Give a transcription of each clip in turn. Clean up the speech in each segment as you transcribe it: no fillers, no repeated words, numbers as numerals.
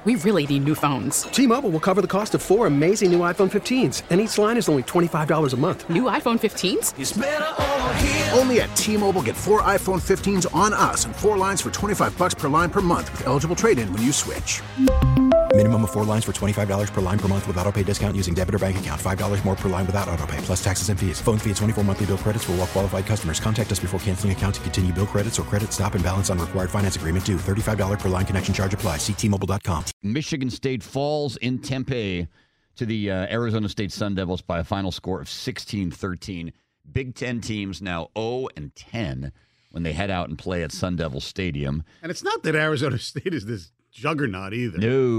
we really need new phones. T-Mobile will cover the cost of 4 amazing new iPhone 15s, and each line is only $25 a month. New iPhone 15s? It's better over here. Only at T-Mobile, get 4 iPhone 15s on us and 4 lines for $25 per line per month with eligible trade-in when you switch. Minimum of 4 lines for $25 per line per month with autopay discount using debit or bank account. $5 more per line without autopay, plus taxes and fees. Phone fee at 24 monthly bill credits for well-qualified customers. Contact us before canceling account to continue bill credits or credit stop and balance on required finance agreement due. $35 per line connection charge applies. See T-Mobile.com. Michigan State falls in Tempe to the Arizona State Sun Devils by a final score of 16-13. Big Ten teams now 0-10 when they head out and play at Sun Devil Stadium. And it's not that Arizona State is this juggernaut either.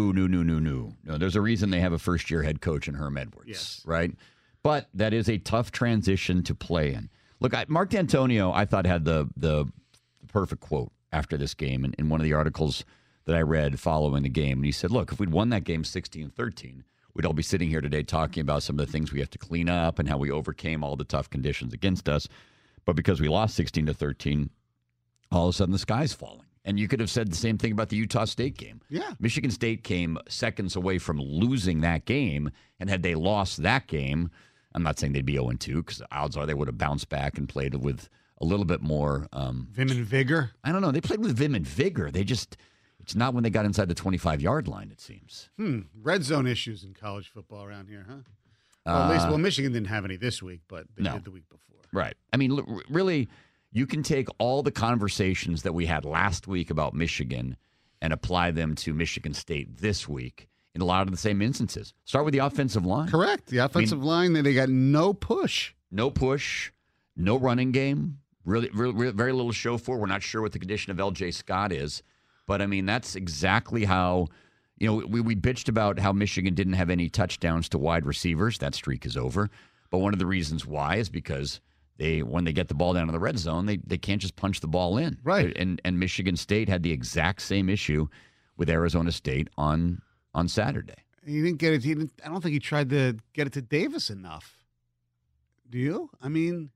No. There's a reason they have a first-year head coach in Herm Edwards, yes. Right? But that is a tough transition to play in. Look, Mark D'Antonio, I thought, had the perfect quote after this game in one of the articles that I read following the game. And he said, look, if we'd won that game 16-13, we'd all be sitting here today talking about some of the things we have to clean up and how we overcame all the tough conditions against us. But because we lost 16-13, all of a sudden the sky's falling. And you could have said the same thing about the Utah State game. Yeah. Michigan State came seconds away from losing that game. And had they lost that game, I'm not saying they'd be 0-2 because the odds are they would have bounced back and played with a little bit more vim and vigor. I don't know. They played with vim and vigor. It's not when they got inside the 25-yard line, it seems. Red zone issues in college football around here, huh? Well, at least, Michigan didn't have any this week, but they did the week before. Right. I mean, really, you can take all the conversations that we had last week about Michigan and apply them to Michigan State this week in a lot of the same instances. Start with the offensive line. Correct. The offensive line, they got no push. No push, no running game, really very little show for. We're not sure what the condition of L.J. Scott is. But, I mean, that's exactly how, we bitched about how Michigan didn't have any touchdowns to wide receivers. That streak is over. But one of the reasons why is because when they get the ball down in the red zone, they can't just punch the ball in. Right. And Michigan State had the exact same issue with Arizona State on Saturday. He didn't get it. I don't think he tried to get it to Davis enough. Do you? I mean.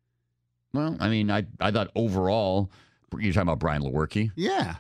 Well, I thought overall, you're talking about Brian Lewerke? Yeah.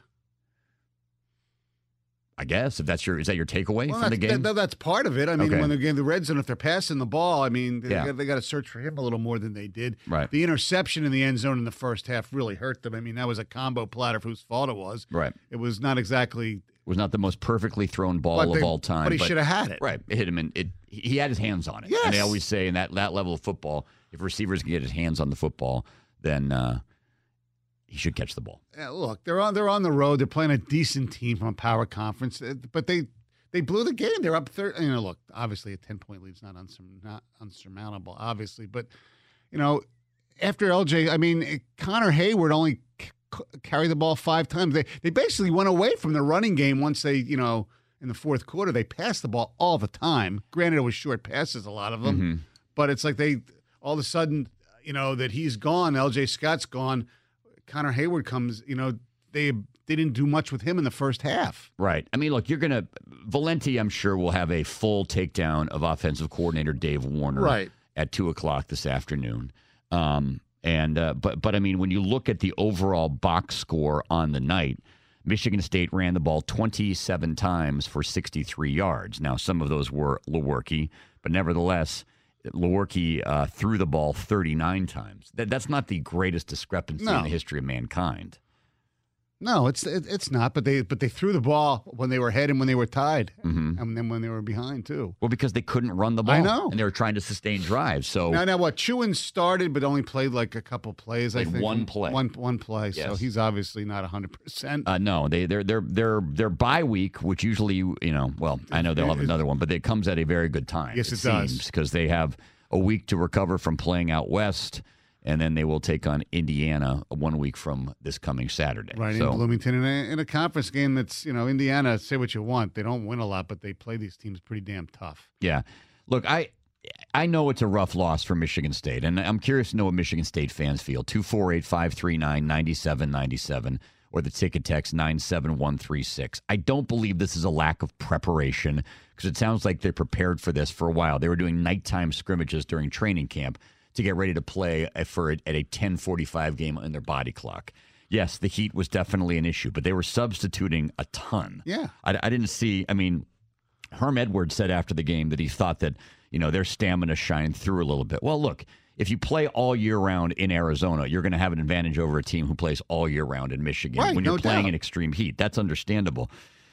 I guess if is that your takeaway from the game? That's part of it. I mean, when they're getting the red zone, if they're passing the ball, they got to search for him a little more than they did. Right. The interception in the end zone in the first half really hurt them. I mean, that was a combo platter whose fault it was. Right. It was not exactly. It was not the most perfectly thrown ball of all time. But he should have had it. Right. It hit him, and he had his hands on it. Yes. And they always say in that level of football, if receivers can get his hands on the football, then he should catch the ball. Yeah, look, they're on the road. They're playing a decent team from a power conference, but they blew the game. They're up 30. Look, obviously a 10-point lead is not unsurmountable, obviously, but after LJ, Connor Hayward only carried the ball 5 times. They basically went away from the running game once they in the fourth quarter they passed the ball all the time. Granted, it was short passes, a lot of them, but it's like they all of a sudden that he's gone. LJ Scott's gone. Connor Hayward comes, they didn't do much with him in the first half. Right. Look, Valenti, I'm sure, will have a full takedown of offensive coordinator Dave Warner at 2:00 this afternoon. But when you look at the overall box score on the night, Michigan State ran the ball 27 times for 63 yards. Now, some of those were Lewerke, but nevertheless, Lewerke threw the ball 39 times. That's not the greatest discrepancy in the history of mankind. No, it's not. But they threw the ball when they were ahead and when they were tied, and then when they were behind too. Well, because they couldn't run the ball. I know, and they were trying to sustain drives. So now what? Chewin started, but only played like a couple plays. I think one play. One play. Yes. So he's obviously not 100%. No, their bye week, which usually I know they'll have another one, but it comes at a very good time. Yes, it does, because they have a week to recover from playing out west. And then they will take on Indiana 1 week from this coming Saturday. Right, in Bloomington. In a conference game that's, Indiana, say what you want. They don't win a lot, but they play these teams pretty damn tough. Yeah. Look, I know it's a rough loss for Michigan State, and I'm curious to know what Michigan State fans feel. 248-539-9797 or the ticket text 97136. I don't believe this is a lack of preparation because it sounds like they're prepared for this for a while. They were doing nighttime scrimmages during training camp to get ready to play at a 10:45 game in their body clock. yes, the heat was definitely an issue, but they were substituting a ton. Yeah. I didn't see, Herm Edwards said after the game that he thought that, their stamina shined through a little bit. Well, look, if you play all year round in Arizona, you're going to have an advantage over a team who plays all year round in Michigan Right, when you're no playing doubt. in extreme heat. That's understandable.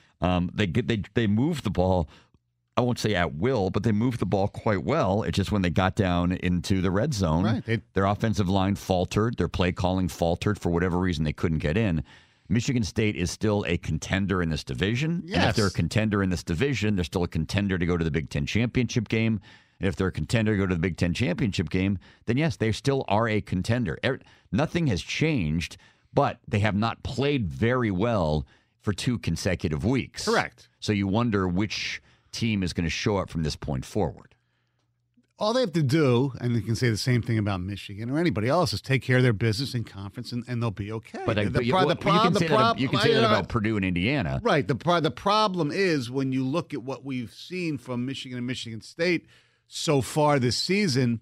They moved the ball, I won't say at will, but they moved the ball quite well. It's just when they got down into the red zone, Right. their offensive line faltered. Their play calling faltered. For whatever reason, they couldn't get in. Michigan State is still a contender in this division. And if Yes. they're a contender in this division, they're still a contender to go to the Big Ten championship game. And if they're a contender to go to the Big Ten championship game, then yes, they still are a contender. Nothing has changed, but they have not played very well for 2 consecutive weeks. Correct. So you wonder which team is going to show up from this point forward. All they have to do, and they can say the same thing about Michigan or anybody else, is take care of their business in conference, and they'll be okay. But you can say that about Purdue and Indiana. Right. The problem is when you look at what we've seen from Michigan and Michigan State so far this season,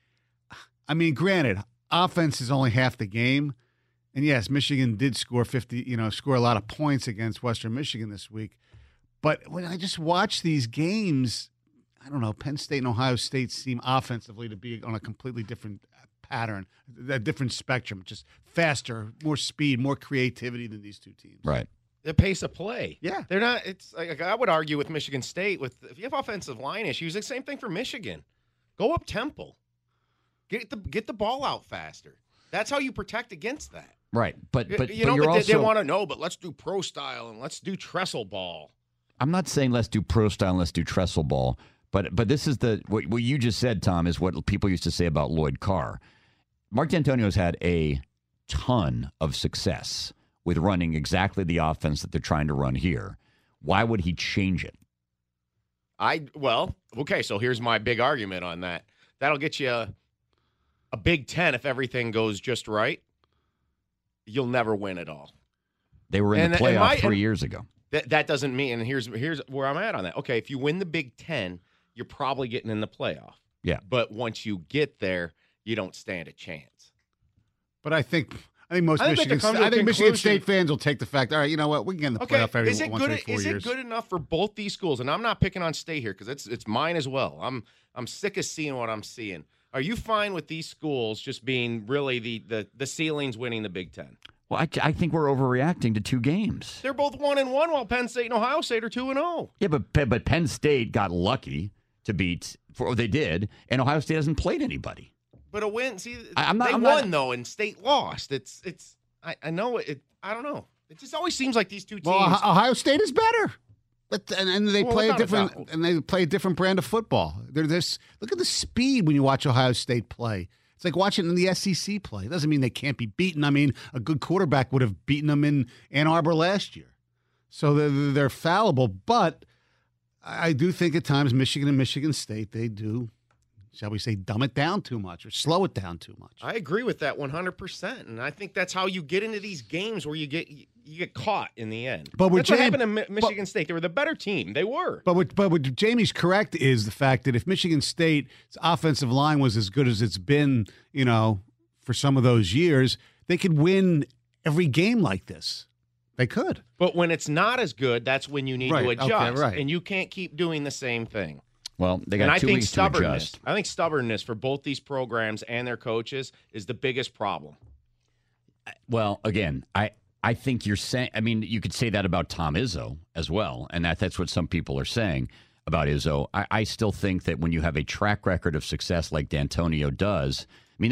granted, offense is only half the game. And yes, Michigan did score a lot of points against Western Michigan this week. But when I just watch these games, I don't know, Penn State and Ohio State seem offensively to be on a completely different pattern, a different spectrum, just faster, more speed, more creativity than these two teams. Right. The pace of play. Yeah. They're not, it's like I would argue with Michigan State, if you have offensive line issues, the same thing for Michigan. Go up tempo. Get the ball out faster. That's how you protect against that. Right. But they want to know, but let's do pro style and let's do trestle ball. I'm not saying let's do pro style and let's do trestle ball, but this is what you just said, Tom, is what people used to say about Lloyd Carr. Mark D'Antonio's had a ton of success with running exactly the offense that they're trying to run here. Why would he change it? Okay, so here's my big argument on that. That'll get you a Big Ten if everything goes just right. You'll never win it all. They were in the playoff 3 years ago. That doesn't mean, and here's where I'm at on that. Okay, if you win the Big Ten, you're probably getting in the playoff. Yeah. But once you get there, you don't stand a chance. But I think Michigan State fans will take the fact, all right, you know what, we can get in the playoff every once every 4 years. Is it good enough for both these schools? And I'm not picking on State here because it's mine as well. I'm sick of seeing what I'm seeing. Are you fine with these schools just being really the ceilings winning the Big Ten? Well, I think we're overreacting to 2 games. They're both 1-1, while Penn State and Ohio State are 2-0. Yeah, but Penn State got lucky to beat, they did, and Ohio State hasn't played anybody. But a win, see, they won though, and State lost. I know it. I don't know. It just always seems like these two teams. Well, Ohio State is better, but and they play a different brand of football. Look at the speed when you watch Ohio State play. It's like watching in the SEC play. It doesn't mean they can't be beaten. A good quarterback would have beaten them in Ann Arbor last year. So they're fallible. But I do think at times Michigan and Michigan State, they do, shall we say, dumb it down too much or slow it down too much. I agree with that 100%. And I think that's how you get into these games where you get caught in the end. But that's what happened to Michigan State. They were the better team. They were. But what Jamie's correct is the fact that if Michigan State's offensive line was as good as it's been, for some of those years, they could win every game like this. They could. But when it's not as good, that's when you need to adjust. Okay, right. And you can't keep doing the same thing. Well, they got 2 weeks to adjust. I think stubbornness for both these programs and their coaches is the biggest problem. Well, again, I think you're saying, you could say that about Tom Izzo as well, and that's what some people are saying about Izzo. I still think that when you have a track record of success like D'Antonio does,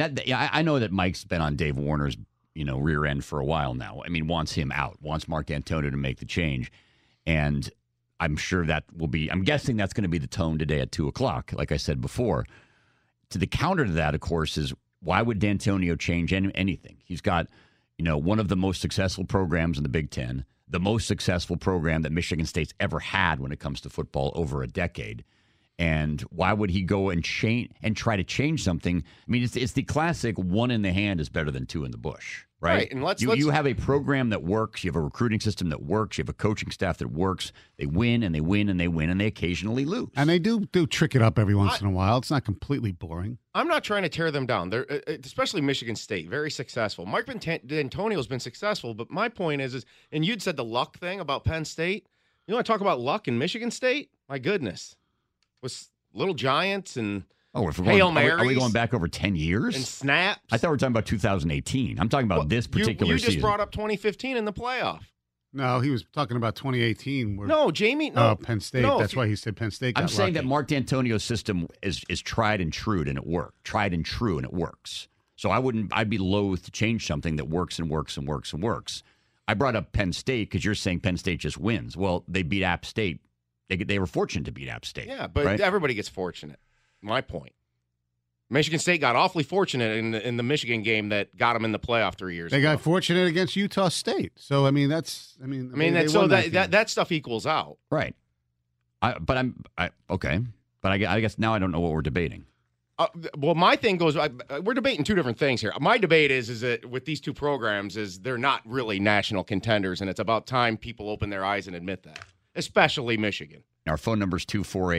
I know that Mike's been on Dave Warner's rear end for a while now. Wants him out, wants Mark D'Antonio to make the change, and I'm sure I'm guessing that's going to be the tone today at 2:00, like I said before. To the counter to that, of course, is why would D'Antonio change anything? He's got, one of the most successful programs in the Big Ten, the most successful program that Michigan State's ever had when it comes to football over a decade. And why would he go and try to change something? I mean, it's the classic one in the hand is better than two in the bush, right? And you have a program that works. You have a recruiting system that works. You have a coaching staff that works. They win and they win and they win and they occasionally lose. And they do trick it up every once in a while. It's not completely boring. I'm not trying to tear them down. They're especially Michigan State, very successful. Mark D'Antonio's been successful, but my point is, and you'd said the luck thing about Penn State. You want to talk about luck in Michigan State? My goodness. With Little Giants and if we're Hail going, Marys. are we going back over 10 years? And snaps. I thought we were talking about 2018. I'm talking about this particular season. You just brought up 2015 in the playoff. No, he was talking about 2018. No, Jamie. No, Penn State. No, that's why he said Penn State got I'm saying lucky. that Mark D'Antonio's system is tried and true, and it worked. Tried and true, and it works. So I'd be loath to change something that works and works and works and works. I brought up Penn State because you're saying Penn State just wins. Well, they beat App State. They were fortunate to beat App State. Yeah, but right? Everybody gets fortunate. My point. Michigan State got awfully fortunate in the Michigan game that got them in the playoff 3 years ago. They got fortunate against Utah State. So that stuff equals out. Right. Okay. But I guess now I don't know what we're debating. Well, my thing goes. We're debating two different things here. My debate is that with these two programs, is they're not really national contenders, and it's about time people open their eyes and admit that, especially Michigan. Our phone number is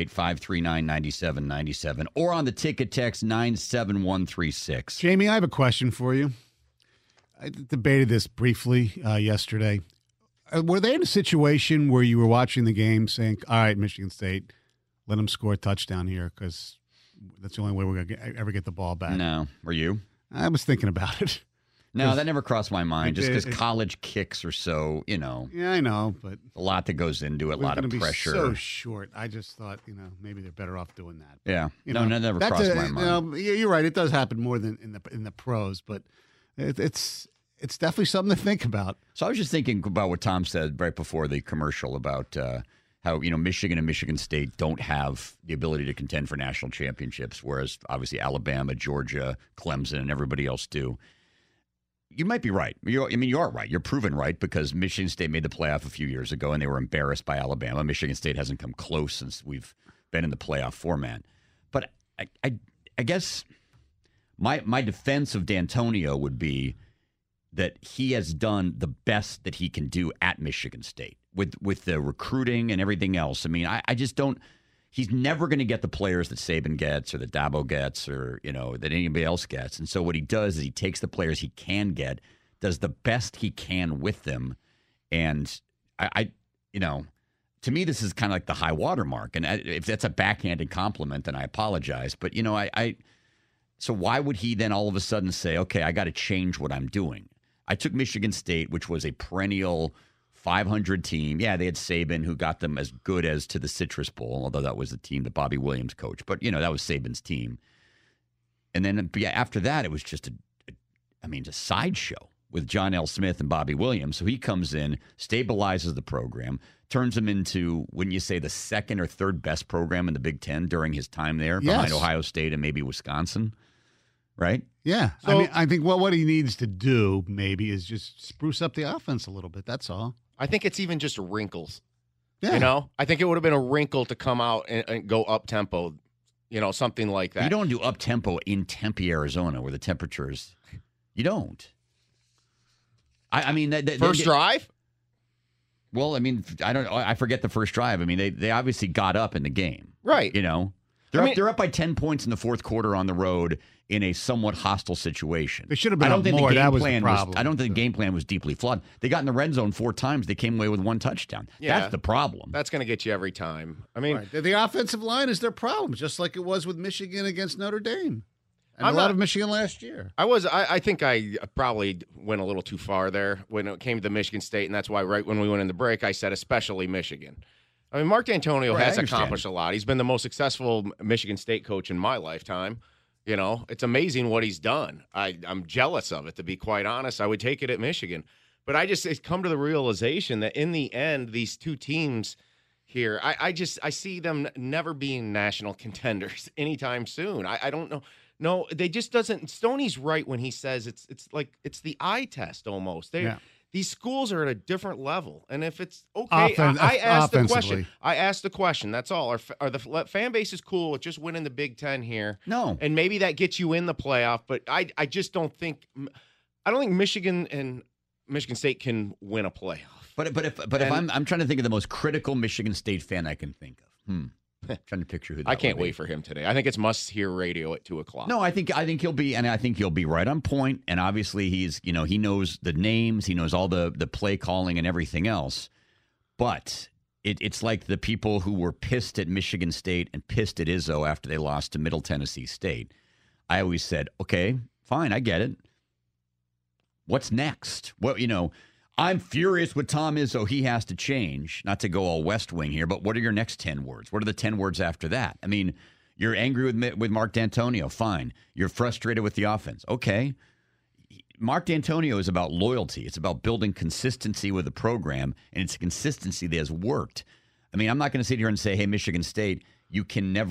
248-539-9797 or on the ticket text 97136. Jamie, I have a question for you. I debated this briefly yesterday. Were they in a situation where you were watching the game saying, all right, Michigan State, let them score a touchdown here because that's the only way we're going to ever get the ball back? No. Were you? I was thinking about it. No, that never crossed my mind. Just because college kicks are so, Yeah, I know, but a lot that goes into it, a lot of pressure. So short. I just thought, maybe they're better off doing that. Yeah, that never crossed my mind. You're right. It does happen more than in the pros, but it's definitely something to think about. So I was just thinking about what Tom said right before the commercial about how Michigan and Michigan State don't have the ability to contend for national championships, whereas obviously Alabama, Georgia, Clemson, and everybody else do. You might be right. You are right. You're proven right because Michigan State made the playoff a few years ago and they were embarrassed by Alabama. Michigan State hasn't come close since we've been in the playoff format. But I guess my defense of D'Antonio would be that he has done the best that he can do at Michigan State with the recruiting and everything else. I mean, I just don't. He's never going to get the players that Saban gets or that Dabo gets or, that anybody else gets. And so what he does is he takes the players he can get, does the best he can with them. And to me, this is kind of like the high water mark. And if that's a backhanded compliment, then I apologize. But, so why would he then all of a sudden say, okay, I got to change what I'm doing? I took Michigan State, which was a perennial 500 team. Yeah, they had Saban, who got them as good as to the Citrus Bowl, although that was the team that Bobby Williams coached. But, that was Saban's team. And then after that, it was just a sideshow with John L. Smith and Bobby Williams. So he comes in, stabilizes the program, turns them into, wouldn't you say, the second or third best program in the Big Ten during his time there, behind Ohio State and maybe Wisconsin, right? Yeah. So, I think what he needs to do maybe is just spruce up the offense a little bit. That's all. I think it's even just wrinkles. Yeah. I think it would have been a wrinkle to come out and go up tempo, something like that. You don't do up tempo in Tempe, Arizona, where the temperatures. You don't. First drive. Well, I forget the first drive. They obviously got up in the game, right? They're up by 10 points in the fourth quarter on the road in a somewhat hostile situation. They should have been up more. That was the problem. I don't think the game plan was deeply flawed. They got in the red zone 4 times. They came away with 1 touchdown. Yeah, that's the problem. That's going to get you every time. Right. The offensive line is their problem, just like it was with Michigan against Notre Dame. And a lot of Michigan last year. I think I probably went a little too far there when it came to Michigan State, and that's why right when we went in the break, I said especially Michigan. Mark D'Antonio has accomplished a lot. He's been the most successful Michigan State coach in my lifetime. It's amazing what he's done. I'm jealous of it, to be quite honest. I would take it at Michigan. But it's come to the realization that in the end, these two teams here, I see them never being national contenders anytime soon. I don't know. No, they just doesn't. Stoney's right when he says it's like it's the eye test almost. these schools are at a different level. And if it's okay, I asked the question. I asked the question. That's all. Are the fan bases cool with just winning the Big Ten here? No. And maybe that gets you in the playoff, but I just don't think – I don't think Michigan and Michigan State can win a playoff. But if I'm trying to think of the most critical Michigan State fan I can think of. Trying to picture who that I can't would be. wait for him today. I think it's must-hear radio at 2:00. No, I think he'll be, and I think he'll be right on point. And obviously, he knows the names, he knows all the play calling and everything else. But it's like the people who were pissed at Michigan State and pissed at Izzo after they lost to Middle Tennessee State. I always said, okay, fine, I get it. What's next? Well, I'm furious with Tom Izzo. He has to change. Not to go all West Wing here, but what are your next 10 words? What are the 10 words after that? I mean, you're angry with Mark D'Antonio. Fine. You're frustrated with the offense. Okay. Mark D'Antonio is about loyalty. It's about building consistency with the program, and it's a consistency that has worked. I mean, I'm not going to sit here and say, hey, Michigan State, you're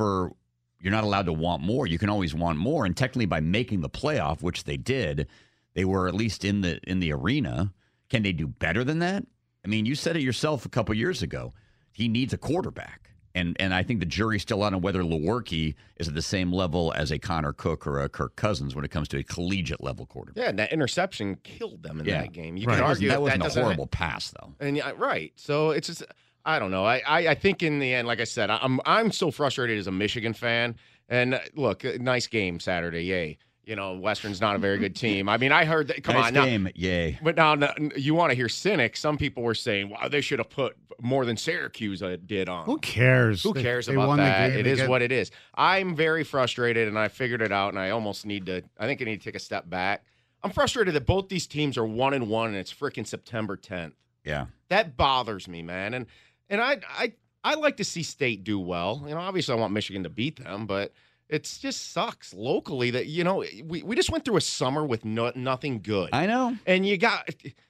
not allowed to want more. You can always want more. And technically by making the playoff, which they did, they were at least in the arena. Can they do better than that? I mean, you said it yourself a couple years ago. He needs a quarterback. And I think the jury's still out on whether Lewerke is at the same level as a Connor Cook or a Kirk Cousins when it comes to a collegiate level quarterback. Yeah, and that interception killed them in that game. You can argue that wasn't a horrible pass, though. And right. So it's just, I don't know. I think in the end, like I said, I'm so frustrated as a Michigan fan. And look, nice game Saturday. Yay. Western's not a very good team. I mean, I heard that. Come on, game, yay! But now you want to hear cynics. Some people were saying, "Wow, they should have put more than Syracuse did on." Who cares? Who cares about that? It is what it is. I'm very frustrated, and I figured it out. And I almost need to. I think I need to take a step back. I'm frustrated that both these teams are 1-1, and it's freaking September 10th. Yeah, that bothers me, man. And I like to see State do well. Obviously, I want Michigan to beat them, but. It just sucks locally that, we just went through a summer with nothing good. I know. And you got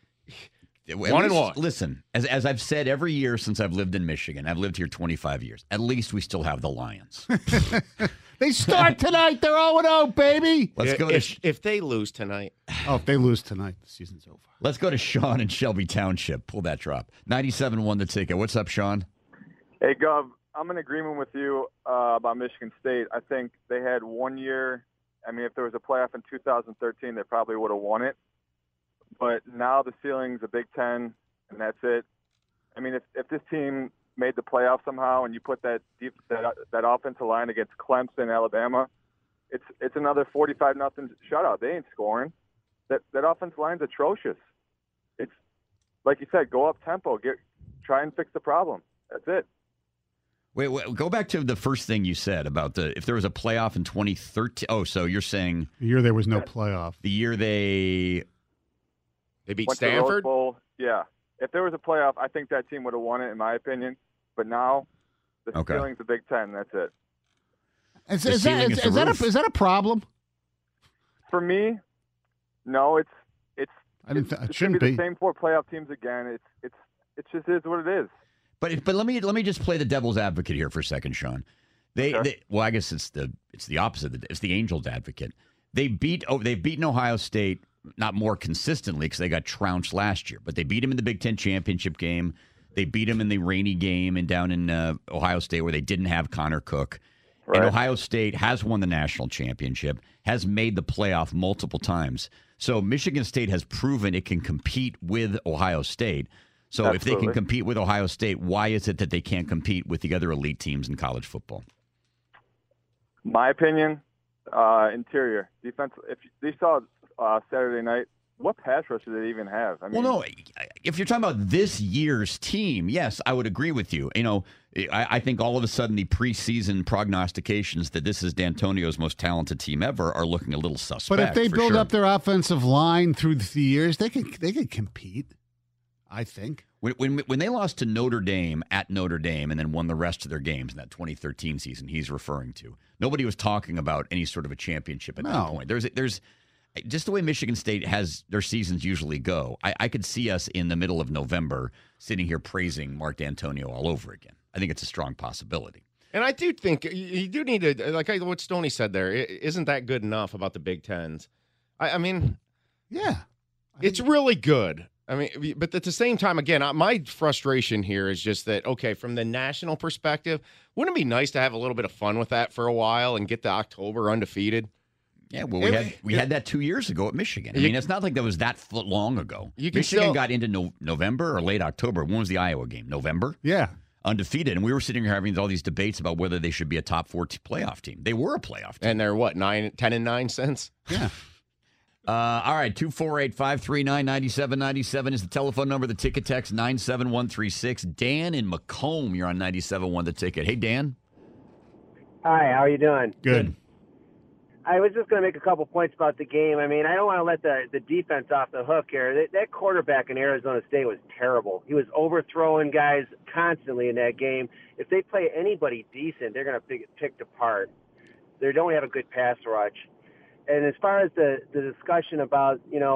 1-1. Listen, as I've said every year since I've lived in Michigan, I've lived here 25 years. At least we still have the Lions. They start tonight. They're 0-0, baby. Let's go if they lose tonight. Oh, if they lose tonight, the season's over. Let's go to Sean in Shelby Township. Pull that drop. 97-1 the ticket. What's up, Sean? Hey, Gov. I'm in agreement with you about Michigan State. I think they had 1 year. I mean, if there was a playoff in 2013, they probably would have won it. But now the ceiling's a Big Ten, and that's it. I mean, if this team made the playoff somehow, and you put that offensive line against Clemson, Alabama, it's another 45-0 shutout. They ain't scoring. That offensive line's atrocious. It's like you said, go up tempo, try and fix the problem. That's it. Wait, go back to the first thing you said about if there was a playoff in 2013. Oh, so you're saying the year there was no playoff. The year they beat Stanford? Bowl, yeah. If there was a playoff, I think that team would have won it, in my opinion. But now, the ceiling's the Big Ten. That's it. Is that a problem? For me, no. It shouldn't be the same four playoff teams again. It just is what it is. But let me just play the devil's advocate here for a second, Sean. Well, I guess it's the opposite. It's the Angels advocate. They've beaten Ohio State not more consistently because they got trounced last year, but they beat them in the Big Ten championship game. They beat them in the rainy game and down in Ohio State where they didn't have Connor Cook. Right. And Ohio State has won the national championship, has made the playoff multiple times. So Michigan State has proven it can compete with Ohio State. So Absolutely. If they can compete with Ohio State, why is it that they can't compete with the other elite teams in college football? My opinion, interior defense. If you saw Saturday night, what pass rush do they even have? I mean, well, no. If you're talking about this year's team, yes, I would agree with you. I think all of a sudden the preseason prognostications that this is D'Antonio's most talented team ever are looking a little suspect. But if they build up their offensive line through the years, they can compete. I think. When they lost to Notre Dame at Notre Dame and then won the rest of their games in that 2013 season he's referring to, nobody was talking about any sort of a championship at that point. There's just the way Michigan State has their seasons usually go. I could see us in the middle of November sitting here praising Mark D'Antonio all over again. I think it's a strong possibility. And I do think you do need to, like what Stoney said there, isn't that good enough about the Big Tens? I mean, yeah. It's really good. I mean, but at the same time, again, my frustration here is just that, okay, from the national perspective, wouldn't it be nice to have a little bit of fun with that for a while and get to October undefeated? Yeah, well, we had that 2 years ago at Michigan. I mean, it's not like that was that long ago. Michigan got into November or late October. When was the Iowa game? November? Yeah. Undefeated. And we were sitting here having all these debates about whether they should be a top 4 playoff team. They were a playoff team. And they're what, 10-9 since? Yeah. All right, 248-539-9797 is the telephone number. The ticket text 97136. Dan in Macomb, you're on 97.1 The Ticket. Hey, Dan. Hi, how are you doing? Good. I was just going to make a couple points about the game. I mean, I don't want to let the defense off the hook here. That quarterback in Arizona State was terrible. He was overthrowing guys constantly in that game. If they play anybody decent, they're going to be picked apart. They don't have a good pass rush. And as far as the discussion about,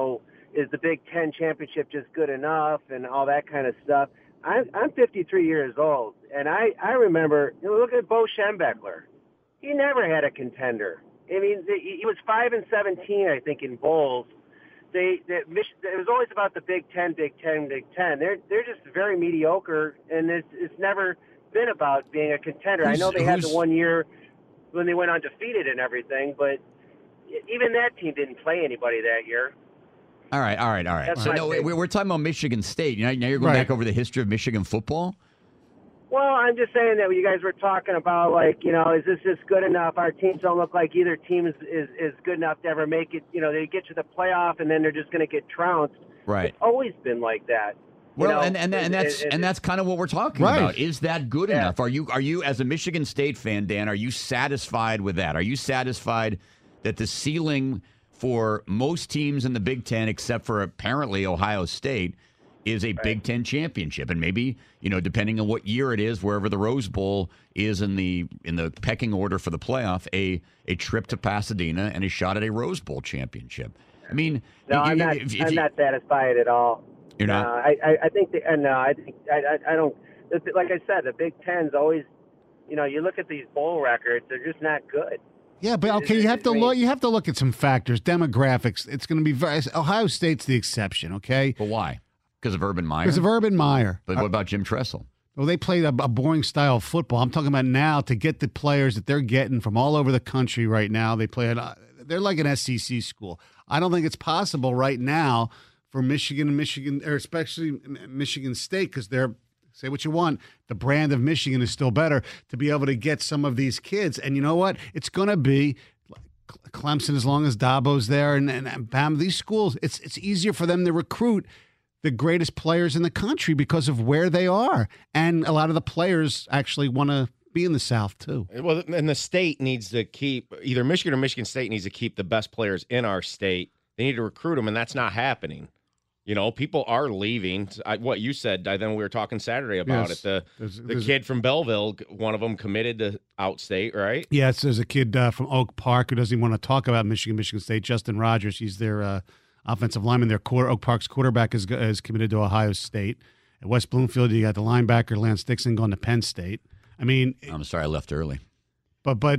is the Big Ten championship just good enough and all that kind of stuff, I'm 53 years old, and I remember, look at Bo Schembechler. He never had a contender. I mean, he was 5-17, I think, in bowls. It was always about the Big Ten, Big Ten, Big Ten. They're just very mediocre, and it's never been about being a contender. I know they had the 1 year when they went undefeated and everything, but even that team didn't play anybody that year. All right. So we're talking about Michigan State. Now you're going back over the history of Michigan football? Well, I'm just saying that you guys were talking about, is this just good enough? Our teams don't look like either team is good enough to ever make it. They get to the playoff, and then they're just going to get trounced. Right. It's always been like that. Well, and that's kind of what we're talking about. Is that good enough? Are you as a Michigan State fan, Dan, are you satisfied with that? Are you satisfied that the ceiling for most teams in the Big Ten, except for apparently Ohio State, is a Big Ten championship? And maybe, depending on what year it is, wherever the Rose Bowl is in the pecking order for the playoff, a trip to Pasadena and a shot at a Rose Bowl championship. I mean, no, I'm not satisfied at all. You're not? I think I don't. Like I said, the Big Ten's always, you look at these bowl records, they're just not good. Yeah, but okay, you have to look at some factors, demographics. It's going to be Ohio State's the exception, okay? But why? Because of Urban Meyer? Because of Urban Meyer. But what about Jim Tressel? Well, they played a boring style of football. I'm talking about now to get the players that they're getting from all over the country right now. They're like an SEC school. I don't think it's possible right now for Michigan, or especially Michigan State, because they're, say what you want, the brand of Michigan is still better, to be able to get some of these kids. And you know what? It's going to be Clemson as long as Dabo's there and Bam. These schools, it's easier for them to recruit the greatest players in the country because of where they are. And a lot of the players actually want to be in the South, too. Well, and the state needs to keep, either Michigan or Michigan State needs to keep the best players in our state. They need to recruit them, and that's not happening. People are leaving. What you said, then we were talking Saturday about it. The kid from Belleville, one of them committed to outstate, right? Yes, there's a kid from Oak Park who doesn't even want to talk about Michigan State, Justin Rogers. He's their offensive lineman. Oak Park's quarterback is committed to Ohio State. At West Bloomfield, you got the linebacker Lance Dixon going to Penn State. I mean, I'm sorry I left early. But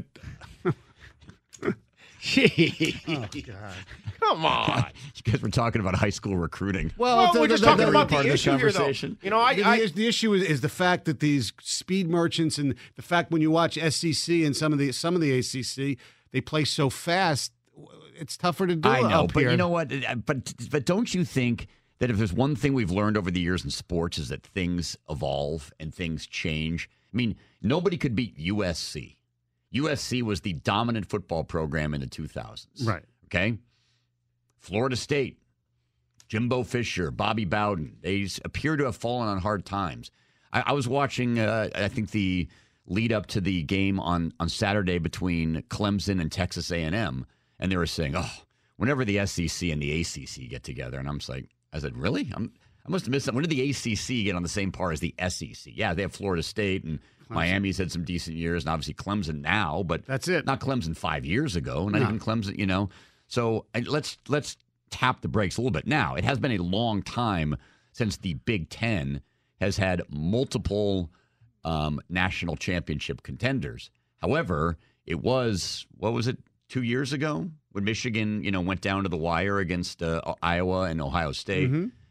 Oh, God. Come on. You guys were talking about high school recruiting. Well, we're just talking about the issue here, though. The issue is the fact that these speed merchants and the fact when you watch SEC and some of the ACC, they play so fast, it's tougher to do. I know, up but here. you know what? But don't you think that if there's one thing we've learned over the years in sports is that things evolve and things change? I mean, nobody could beat USC. USC was the dominant football program in the 2000s. Right. Okay? Florida State, Jimbo Fisher, Bobby Bowden, they appear to have fallen on hard times. I was watching, I think, the lead up to the game on Saturday between Clemson and Texas A&M, and they were saying, whenever the SEC and the ACC get together, and I said, really? I must have missed something. When did the ACC get on the same par as the SEC? Yeah, they have Florida State and Miami's had some decent years, and obviously Clemson now, but that's it. Not Clemson 5 years ago, not even Clemson, So let's tap the brakes a little bit. Now, it has been a long time since the Big Ten has had multiple national championship contenders. However, it was, 2 years ago when Michigan, went down to the wire against Iowa and Ohio State. Mm-hmm.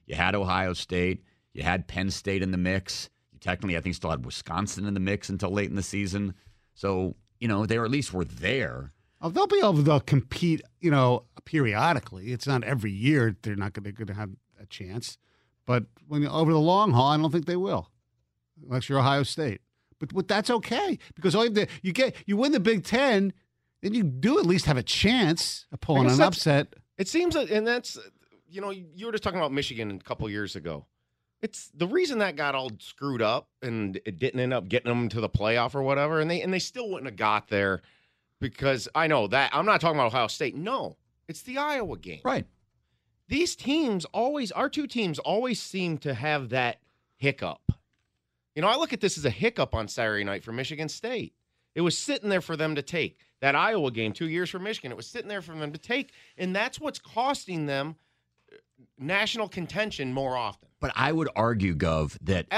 You had Ohio State. You had Penn State in the mix. You technically, I think, still had Wisconsin in the mix until late in the season. So, they at least were there. Oh, they'll be able to compete, periodically. It's not every year they're not going to have a chance. But over the long haul, I don't think they will, unless you're Ohio State. But that's okay, because you win the Big Ten, then you do at least have a chance of pulling an upset. It seems, and that's, you were just talking about Michigan a couple years ago. It's the reason that got all screwed up and it didn't end up getting them to the playoff or whatever, and they still wouldn't have got there, because I know that I'm not talking about Ohio State. No, it's the Iowa game. Right. These teams our two teams always seem to have that hiccup. I look at this as a hiccup on Saturday night for Michigan State. It was sitting there for them to take. That Iowa game 2 years for Michigan, it was sitting there for them to take, and that's what's costing them national contention more often. But I would argue, Gov, that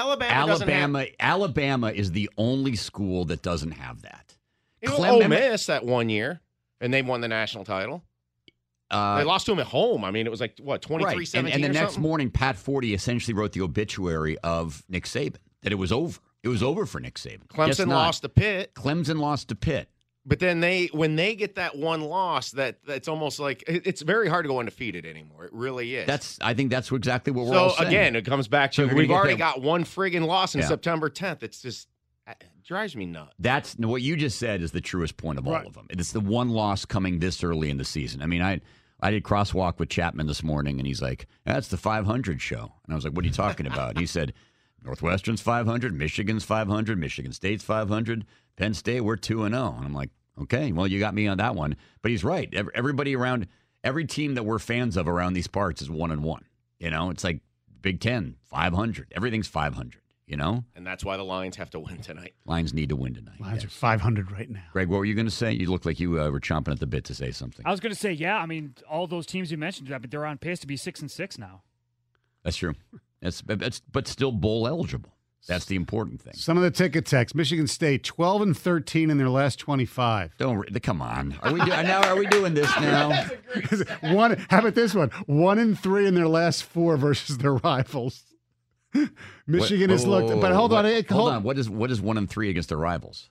Alabama is the only school that doesn't have that. Ole Miss that 1 year, and they won the national title. They lost to them at home. I mean, it was like, 23-17 right. And the next morning, Pat Forty essentially wrote the obituary of Nick Saban, that it was over. It was over for Nick Saban. Clemson lost to Pitt. Clemson lost to Pitt. But then when they get that one loss, that's almost like it's very hard to go undefeated anymore. It really is. I think that's exactly what we're all saying. So again, it comes back to we've already got one friggin' loss in September 10th. It's just it drives me nuts. That's what you just said is the truest point of all of them. It's the one loss coming this early in the season. I mean, I did crosswalk with Chapman this morning, and he's like, "That's the 500 show," and I was like, "What are you talking about?" And he said, "Northwestern's 500, Michigan's 500, Michigan State's 500, Penn State we're 2-0," and I'm like, okay, well, you got me on that one. But he's right. Everybody around, every team that we're fans of around these parts is 1-1. It's like Big Ten, 500. Everything's 500, And that's why the Lions have to win tonight. Lions need to win tonight. Lions are 500 right now. Greg, what were you going to say? You look like you were chomping at the bit to say something. I was going to say, I mean, all those teams you mentioned, they're on pace to be 6-6 now. That's true. But still bowl eligible. That's the important thing. Some of the ticket text: Michigan State 12-13 in their last 25. Come on. Are we doing this now? How about this one? 1-3 in their last 4 versus their rivals. Michigan has looked, but hold on. What is 1-3 against their rivals?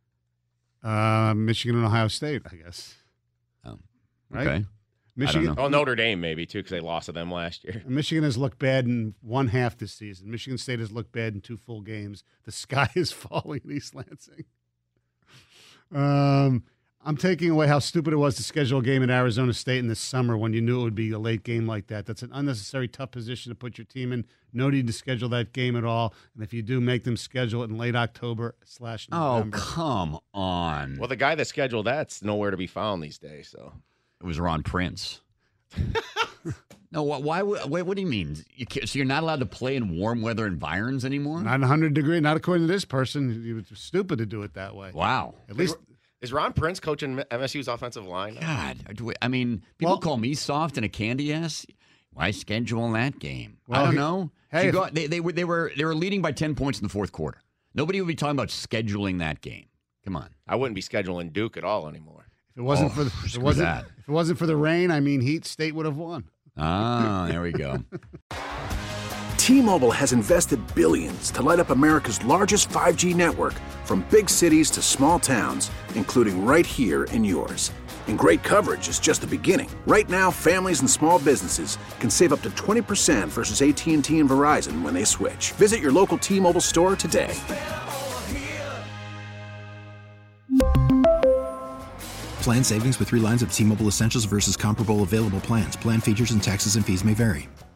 Michigan and Ohio State, I guess. Oh, right. Okay. Michigan. Oh, Notre Dame maybe too, because they lost to them last year. Michigan has looked bad in one half this season. Michigan State has looked bad in 2 full games. The sky is falling in East Lansing. I'm taking away how stupid it was to schedule a game at Arizona State in the summer when you knew it would be a late game like that. That's an unnecessary tough position to put your team in. No need to schedule that game at all. And if you do, make them schedule it in late October/November. Oh, come on. Well, the guy that scheduled that's nowhere to be found these days, so. It was Ron Prince. No, why? What do you mean? So you're not allowed to play in warm weather environs anymore? Not 100 degree. Not according to this person. It was stupid to do it that way. Wow. At least is Ron Prince coaching MSU's offensive line? God, I mean, people call me soft and a candy ass. Why schedule that game? Well, I don't know. Hey, they were leading by 10 points in the fourth quarter. Nobody would be talking about scheduling that game. Come on. I wouldn't be scheduling Duke at all anymore. If it wasn't for the rain, I mean, Heat State would have won. Ah, there we go. T-Mobile has invested billions to light up America's largest 5G network, from big cities to small towns, including right here in yours. And great coverage is just the beginning. Right now, families and small businesses can save up to 20% versus AT&T and Verizon when they switch. Visit your local T-Mobile store today. Plan savings with 3 lines of T-Mobile Essentials versus comparable available plans. Plan features and taxes and fees may vary.